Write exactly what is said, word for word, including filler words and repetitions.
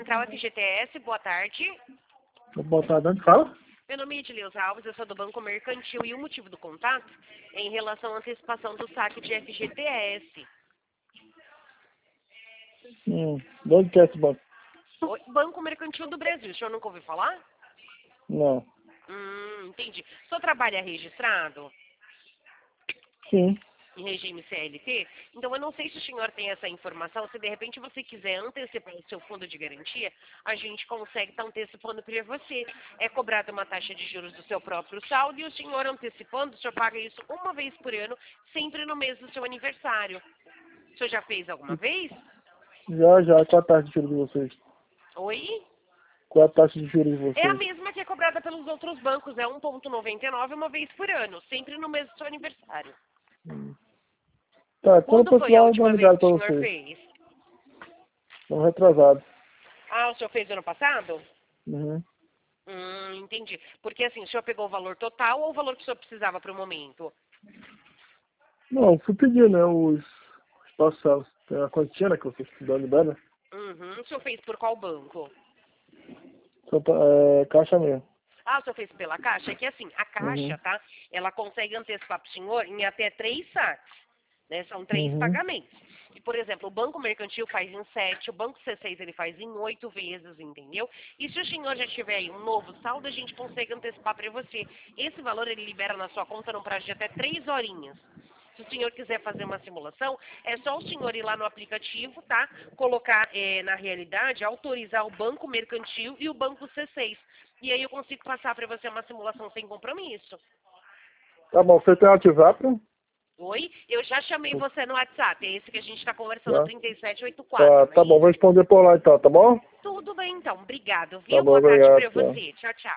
Central F G T S, boa tarde. Boa tarde, onde fala? Meu nome é Edileuza Alves, eu sou do Banco Mercantil e o motivo do contato é em relação à antecipação do saque de F G T S. Hum, de onde que é esse banco? Oi, Banco Mercantil do Brasil, o senhor nunca ouviu falar? Não. Hum, entendi. O senhor trabalha registrado Sim. em regime C L T? Então eu não sei se o senhor tem essa informação, se de repente você quiser antecipar o seu fundo de garantia, a gente consegue estar antecipando para você. É cobrada uma taxa de juros do seu próprio saldo e o senhor antecipando, o senhor paga isso uma vez por ano, sempre no mês do seu aniversário. O senhor já fez alguma vez? Já, já. Qual a taxa de juros de vocês? Oi? Qual a taxa de juros de É a vocês? mesma que é cobrada pelos outros bancos, é um vírgula noventa e nove uma vez por ano, sempre no mês do seu aniversário. Hum. Tá, quando Quando eu foi a precisar, eu dou uma última vez ligada que pra o senhor vocês. fez? Estamos retrasados. Ah, o senhor fez ano passado? Uhum. Hum, entendi. Porque assim, o senhor pegou o valor total ou o valor que o senhor precisava para o momento? Não, fui pedir, né, os, os parcelos. Tem a quantia, né, que vocês dão libera. Uhum. O senhor fez por qual banco? Só pra, é, caixa mesmo. Ah, o senhor fez pela Caixa? É que assim, a Caixa, Uhum. tá? Ela consegue antecipar para o senhor em até três saques. Né? São três Uhum. pagamentos. E, por exemplo, o Banco Mercantil faz em sete, o Banco C seis ele faz em oito vezes, entendeu? E se o senhor já tiver aí um novo saldo, a gente consegue antecipar para você. Esse valor ele libera na sua conta num prazo de até três horinhas. Se o senhor quiser fazer uma simulação, é só o senhor ir lá no aplicativo, tá? Colocar é, na realidade, autorizar o Banco Mercantil e o Banco C seis. E aí eu consigo passar para você uma simulação sem compromisso. Tá bom, você tem WhatsApp? Oi? Eu já chamei você no WhatsApp. É esse que a gente está conversando, Tá. trinta e sete oitenta e quatro, Tá, não é tá bom, isso? vou responder por lá então, tá bom? Tudo bem, então. Obrigado, Tá viu? bom, Boa tarde obrigado, para tchau. você. Tchau, tchau.